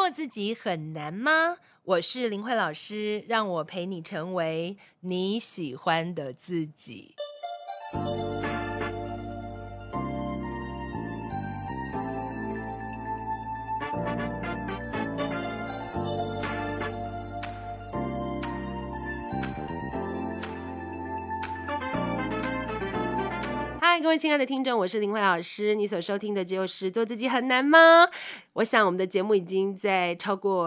做自己很难吗？我是林慧老师，让我陪你成为你喜欢的自己。嗨，各位亲爱的听众，我是林慧老师。你所收听的就是做自己很难吗？我想我们的节目已经在超过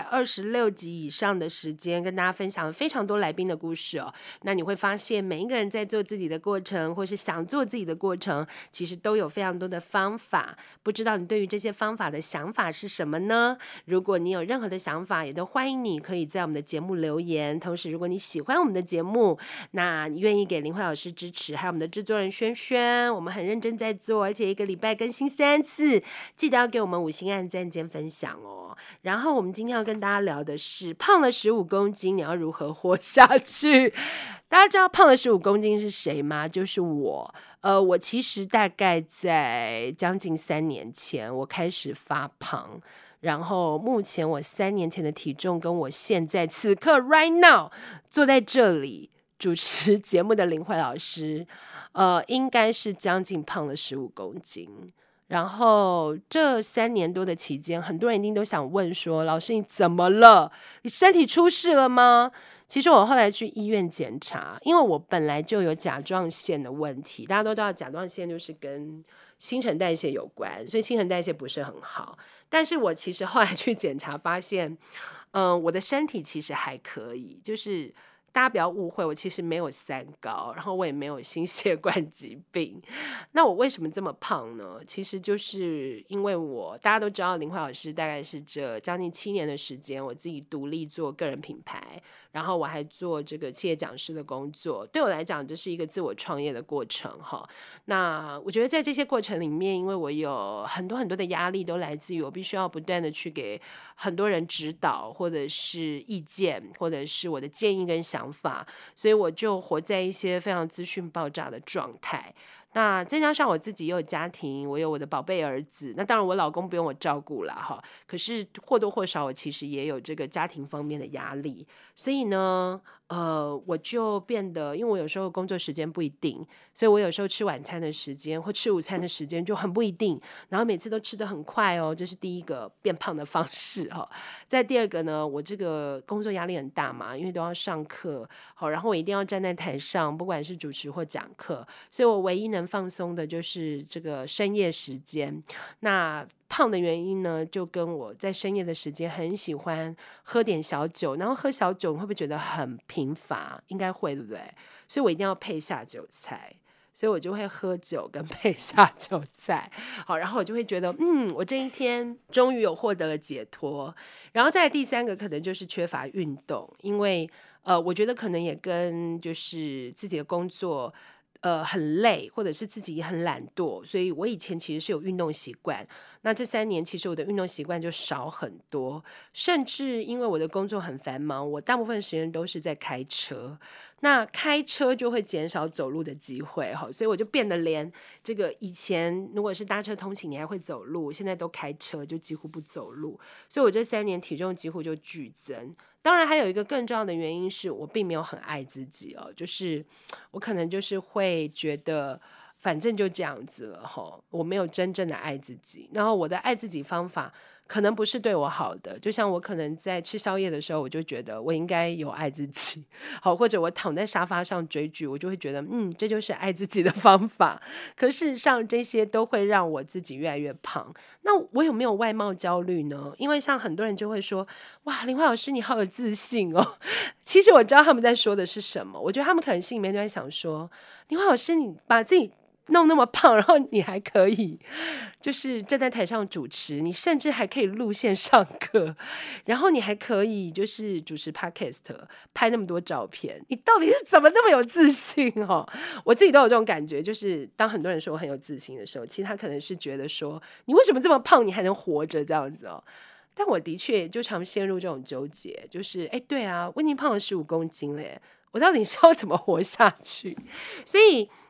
226集以上的时间跟大家分享了非常多来宾的故事哦。那你会发现每一个人在做自己的过程或是想做自己的过程，其实都有非常多的方法。不知道你对于这些方法的想法是什么呢？如果你有任何的想法，也都欢迎你可以在我们的节目留言。同时如果你喜欢我们的节目，那你愿意给林慧老师支持，还有我们的制作人轩轩，我们很认真在做，而且一个礼拜更新3次，记得要给我们5星按赞兼分享哦。然后我们今天要跟大家聊的是胖了15公斤你要如何活下去。大家知道胖了15公斤是谁吗？就是我。我其实大概在将近3年前我开始发胖，然后目前我3年前的体重跟我现在此刻 right now 坐在这里主持节目的林慧老师应该是将近胖了15公斤。然后这3年多的期间，很多人一定都想问说，老师你怎么了？你身体出事了吗？其实我后来去医院检查，因为我本来就有甲状腺的问题，大家都知道甲状腺就是跟新陈代谢有关，所以新陈代谢不是很好。但是我其实后来去检查发现我的身体其实还可以，就是大家不要误会，我其实没有3高，然后我也没有心血管疾病。那我为什么这么胖呢？其实就是因为大家都知道林慧老师大概是这将近7年的时间，我自己独立做个人品牌，然后我还做这个企业讲师的工作，对我来讲这是一个自我创业的过程哈。那我觉得在这些过程里面，因为我有很多很多的压力都来自于我必须要不断的去给很多人指导，或者是意见，或者是我的建议跟想法，所以我就活在一些非常资讯爆炸的状态。那再加上我自己也有家庭，我有我的宝贝儿子，那当然我老公不用我照顾啦哈，可是或多或少我其实也有这个家庭方面的压力，所以呢我就变得，因为我有时候工作时间不一定，所以我有时候吃晚餐的时间或吃午餐的时间就很不一定，然后每次都吃得很快哦，这是第一个变胖的方式哦。再第二个呢，我这个工作压力很大嘛，因为都要上课，好，然后我一定要站在台上，不管是主持或讲课，所以我唯一能放松的就是这个深夜时间。那胖的原因呢，就跟我在深夜的时间很喜欢喝点小酒，然后喝小酒你会不会觉得很贫乏？应该会，对不对？所以我一定要配下酒菜，所以我就会喝酒跟配下酒菜。好，然后我就会觉得我这一天终于有获得了解脱。然后再来第3个可能就是缺乏运动，因为我觉得可能也跟就是自己的工作很累，或者是自己很懒惰，所以我以前其实是有运动习惯，那这3年其实我的运动习惯就少很多，甚至因为我的工作很繁忙，我大部分时间都是在开车，那开车就会减少走路的机会，所以我就变得连这个以前如果是搭车通勤你还会走路，现在都开车就几乎不走路，所以我这3年体重几乎就剧增。当然还有一个更重要的原因是我并没有很爱自己哦，就是我可能就是会觉得反正就这样子了我没有真正的爱自己，然后我的爱自己方法可能不是对我好的，就像我可能在吃宵夜的时候我就觉得我应该有爱自己，好，或者我躺在沙发上追剧，我就会觉得这就是爱自己的方法，可事实上这些都会让我自己越来越胖。那我有没有外貌焦虑呢？因为像很多人就会说，哇，林慧老师你好有自信哦。其实我知道他们在说的是什么，我觉得他们可能心里面都在想说，林慧老师你把自己弄那么胖，然后你还可以就是站在台上主持，你甚至还可以录线上课，然后你还可以就是主持 podcast 拍那么多照片，你到底是怎么那么有自信我自己都有这种感觉，就是当很多人说我很有自信的时候，其实他可能是觉得说你为什么这么胖你还能活着这样子但我的确就常陷入这种纠结，就是对啊，我已经胖了15公斤了耶，我到底是要怎么活下去？所以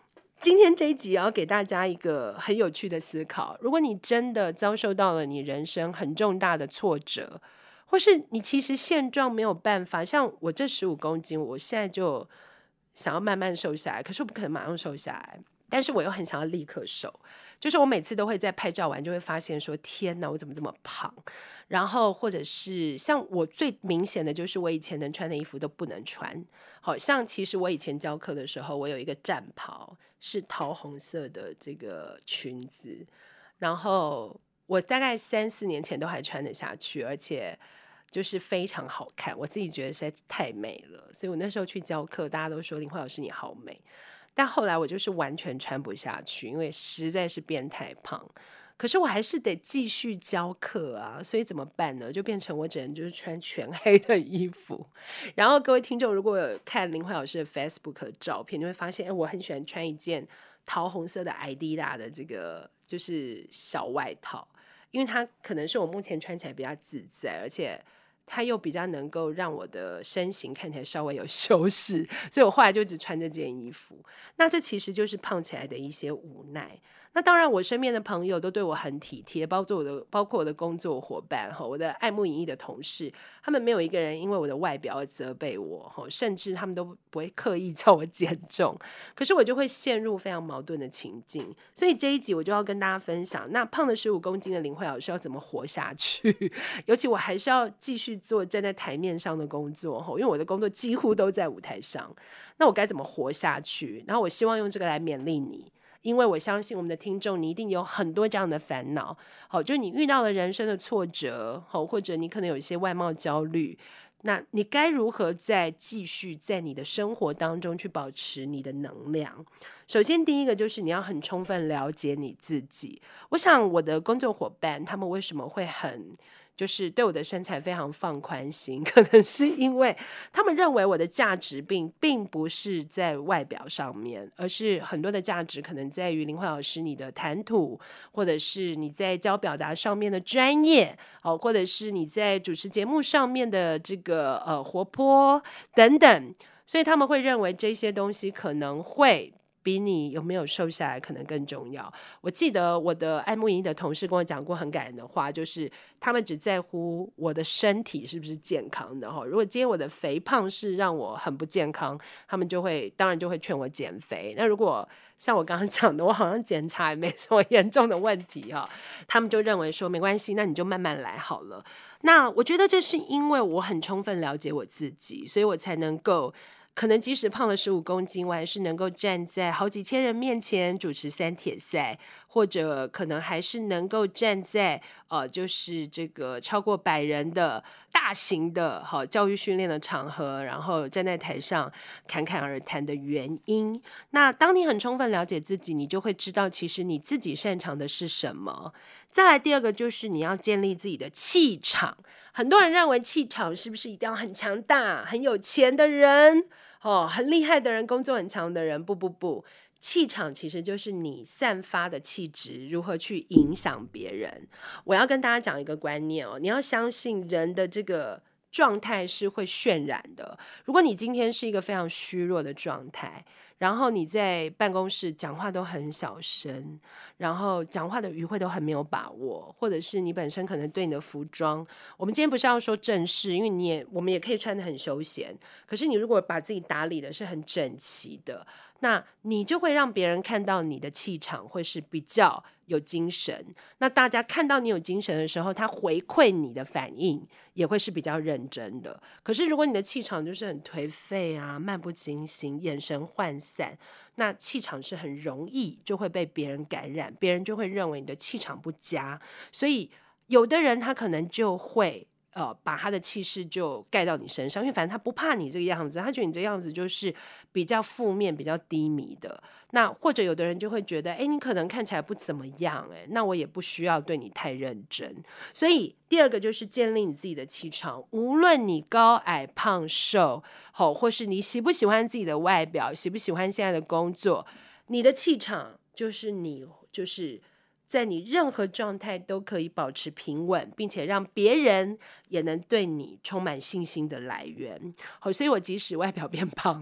今天这一集要给大家一个很有趣的思考，如果你真的遭受到了你人生很重大的挫折，或是你其实现状没有办法，像我这15公斤，我现在就想要慢慢瘦下来，可是我不可能马上瘦下来，但是我又很想要立刻瘦，就是我每次都会在拍照完就会发现说天哪，我怎么这么胖，然后或者是像我最明显的就是我以前能穿的衣服都不能穿，好像其实我以前教课的时候，我有一个战袍是桃红色的这个裙子，然后我大概3-4年前都还穿得下去，而且就是非常好看，我自己觉得实在太美了，所以我那时候去教课，大家都说林慧老师你好美，但后来我就是完全穿不下去，因为实在是变太胖。可是我还是得继续教课啊，所以怎么办呢？就变成我只能就是穿全黑的衣服。然后各位听众如果有看林慧老师的 Facebook 的照片，你会发现，我很喜欢穿一件桃红色的 Adidas 的这个就是小外套，因为它可能是我目前穿起来比较自在，而且它又比较能够让我的身形看起来稍微有修饰，所以我后来就只穿这件衣服。那这其实就是胖起来的一些无奈。那当然我身边的朋友都对我很体贴，包括我的工作伙伴，我的爱慕影艺的同事，他们没有一个人因为我的外表而责备我，甚至他们都不会刻意叫我减重，可是我就会陷入非常矛盾的情境。所以这一集我就要跟大家分享，那胖了15公斤的林慧老师要怎么活下去，尤其我还是要继续做站在台面上的工作，因为我的工作几乎都在舞台上，那我该怎么活下去？然后我希望用这个来勉励你，因为我相信我们的听众你一定有很多这样的烦恼，就是你遇到了人生的挫折，或者你可能有一些外貌焦虑，那你该如何再继续在你的生活当中去保持你的能量？首先第一个就是你要很充分了解你自己。我想我的工作伙伴他们为什么会就是对我的身材非常放宽心，可能是因为他们认为我的价值并不是在外表上面，而是很多的价值可能在于林慧老师你的谈吐，或者是你在教表达上面的专业，或者是你在主持节目上面的这个活泼等等，所以他们会认为这些东西可能会比你有没有瘦下来可能更重要。我记得我的爱慕影艺的同事跟我讲过很感人的话，就是他们只在乎我的身体是不是健康的，如果今天我的肥胖是让我很不健康，他们当然就会劝我减肥。那如果像我刚刚讲的，我好像检查也没什么严重的问题，他们就认为说没关系，那你就慢慢来好了。那我觉得这是因为我很充分了解我自己，所以我才能够可能即使胖了15公斤，我还是能够站在好几千人面前主持3铁赛，或者可能还是能够站在就是这个超过100人的大型的教育训练的场合，然后站在台上侃侃而谈的原因。那当你很充分了解自己，你就会知道其实你自己擅长的是什么。再来第二个就是你要建立自己的气场。很多人认为气场是不是一定要很强大、很有钱的人，很厉害的人，工作很强的人？不，气场其实就是你散发的气质如何去影响别人。我要跟大家讲一个观念，你要相信人的这个状态是会渲染的。如果你今天是一个非常虚弱的状态，然后你在办公室讲话都很小声，然后讲话的语汇都很没有把握，或者是你本身可能对你的服装，我们今天不是要说正式，因为我们也可以穿得很休闲，可是你如果把自己打理的是很整齐的，那你就会让别人看到你的气场会是比较有精神。那大家看到你有精神的时候，他回馈你的反应也会是比较认真的。可是如果你的气场就是很颓废啊，漫不经心，眼神涣散，那气场是很容易就会被别人感染，别人就会认为你的气场不佳。所以有的人他可能就会把他的气势就盖到你身上，因为反正他不怕你这个样子，他觉得你这个样子就是比较负面比较低迷的。那或者有的人就会觉得你可能看起来不怎么样，那我也不需要对你太认真。所以第二个就是建立你自己的气场，无论你高矮胖瘦，或是你喜不喜欢自己的外表，喜不喜欢现在的工作，你的气场就是你就是在你任何状态都可以保持平稳，并且让别人也能对你充满信心的来源。所以我即使外表变胖了，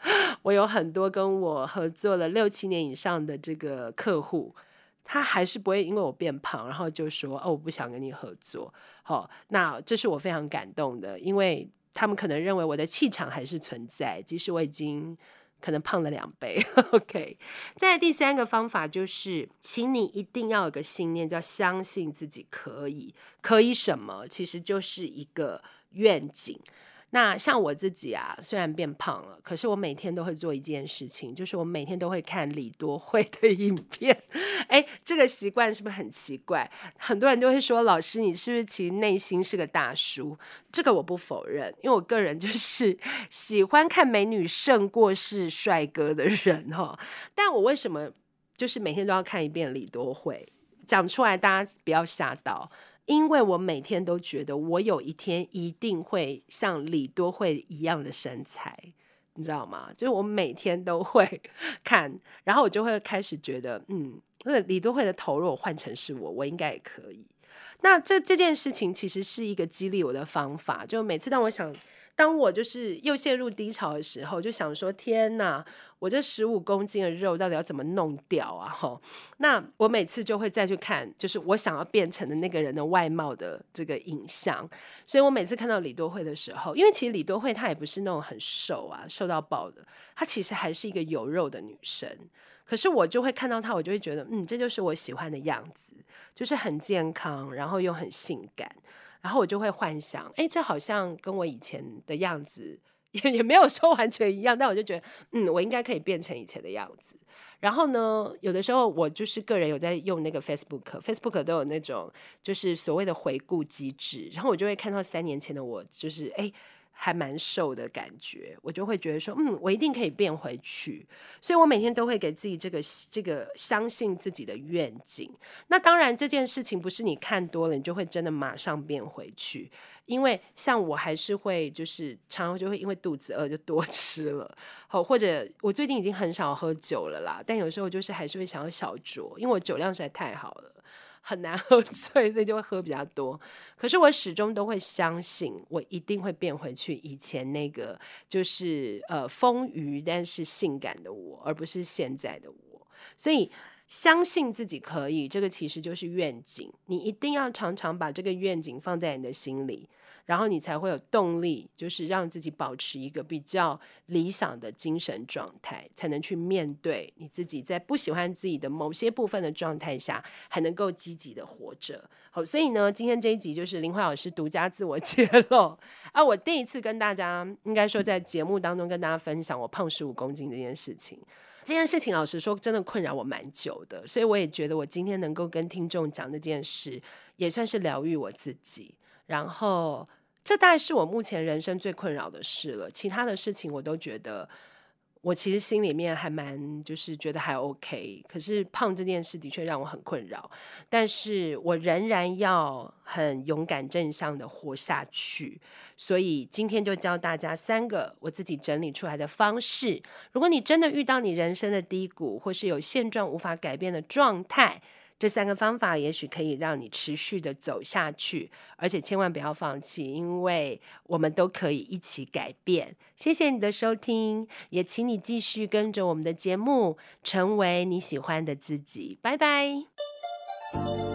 我有很多跟我合作了6-7年以上的这个客户，他还是不会因为我变胖，然后就说我不想跟你合作。那这是我非常感动的，因为他们可能认为我的气场还是存在，即使我已经可能胖了2倍。OK， 再来第3个方法就是，请你一定要有个信念，叫相信自己可以。可以什么？其实就是一个愿景。那像我自己啊，虽然变胖了，可是我每天都会做一件事情，就是我每天都会看李多慧的影片。这个习惯是不是很奇怪？很多人都会说，老师你是不是其实内心是个大叔？这个我不否认，因为我个人就是喜欢看美女胜过是帅哥的人。但我为什么就是每天都要看一遍李多慧？讲出来大家不要吓到，因为我每天都觉得我有一天一定会像李多慧一样的身材，你知道吗？就是我每天都会看，然后我就会开始觉得李多慧的头如果换成是我应该也可以。那这件事情其实是一个激励我的方法，就每次当我就是又陷入低潮的时候，就想说天哪，我这15公斤的肉到底要怎么弄掉啊？那我每次就会再去看，就是我想要变成的那个人的外貌的这个影像。所以我每次看到李多慧的时候，因为其实李多慧她也不是那种很瘦啊，瘦到爆的，她其实还是一个有肉的女生。可是我就会看到她，我就会觉得这就是我喜欢的样子，就是很健康，然后又很性感。然后我就会幻想，这好像跟我以前的样子也没有说完全一样，但我就觉得我应该可以变成以前的样子。然后呢，有的时候我就是个人有在用那个 Facebook 都有那种就是所谓的回顾机制，然后我就会看到3年前的我，就是还蛮瘦的感觉，我就会觉得说我一定可以变回去。所以我每天都会给自己这个相信自己的愿景。那当然这件事情不是你看多了你就会真的马上变回去，因为像我还是会就是常常就会因为肚子饿就多吃了，或者我最近已经很少喝酒了啦，但有时候就是还是会想要小酌，因为我酒量实在太好了，很难喝醉，所以就会喝比较多。可是我始终都会相信我一定会变回去以前那个就是丰腴但是性感的我，而不是现在的我。所以相信自己可以，这个其实就是愿景，你一定要常常把这个愿景放在你的心里，然后你才会有动力，就是让自己保持一个比较理想的精神状态，才能去面对你自己在不喜欢自己的某些部分的状态下还能够积极的活着。好，所以呢今天这一集就是林慧老师独家自我揭露我第一次跟大家应该说在节目当中跟大家分享我胖15公斤这件事情。这件事情老实说真的困扰我蛮久的，所以我也觉得我今天能够跟听众讲这件事也算是疗愈我自己，然后这大概是我目前人生最困扰的事了，其他的事情我都觉得我其实心里面还蛮就是觉得还 OK， 可是胖这件事的确让我很困扰，但是我仍然要很勇敢正向的活下去。所以今天就教大家3个我自己整理出来的方式，如果你真的遇到你人生的低谷，或是有现状无法改变的状态，这3个方法也许可以让你持续的走下去，而且千万不要放弃，因为我们都可以一起改变。谢谢你的收听，也请你继续跟着我们的节目，成为你喜欢的自己。拜拜。